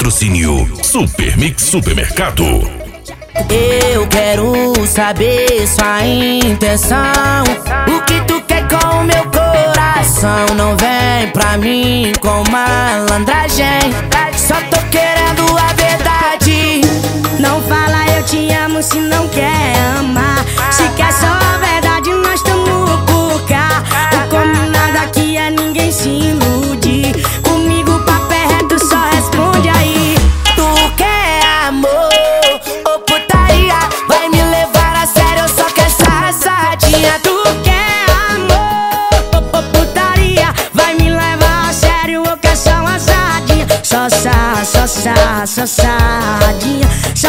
Patrocínio Super Mix Supermercado. Eu quero saber sua intenção. O que tu quer com o meu coração? Não vem pra mim com malandragem. Só tô querendo a verdade. Não fala eu te amo se não quer amar. Se quer só a verdade, nós tamo por cá. O combinado aqui é ninguém se iludir. Comigo o papo é reto, só responde aí. Tu quer amor ou putaria? Vai me levar a sério, eu só quero safadinha. Tu quer amor ou putaria? Vai me levar a sério, eu quero só uma sardinha. Só saradinha. Só saradinha.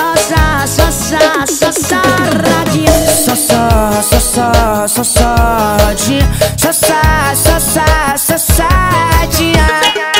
Safadinha.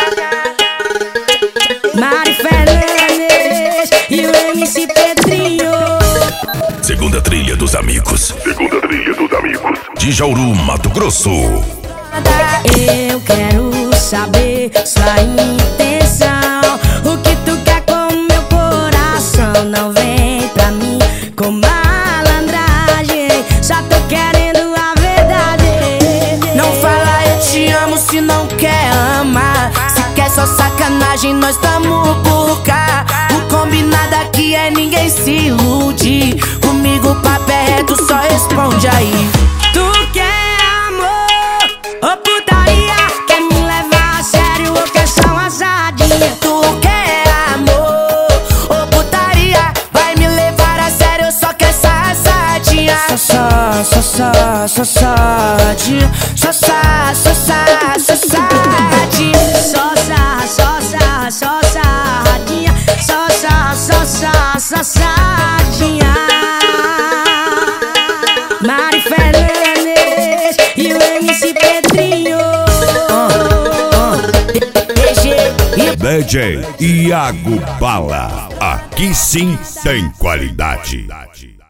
Mari Fernandes e o MC Pedrinho. Segunda trilha dos amigos. De Jauru, Mato Grosso. Eu quero saber sua intenção. O que tu quer com o meu coração? Não vem pra mim com malandragem. Só tô querendo a verdade. Não fala eu te amo se não quer amar. Se quer só sacanagem, nós tamo por cá. O combinado aqui é ninguém se iludir. Comigo o papo é reto, só responde aí. Tu quer amor ou putaria? Quer me levar a sério ou quer só uma sardinha? Tu quer amor ou putaria? Vai me levar a sério, eu só quero safadinha. Safadinha. Safadinha. Sardinha. Mari Fernandes e o MC Pedrinho. DJ Iago Bala. Aqui sim tem qualidade.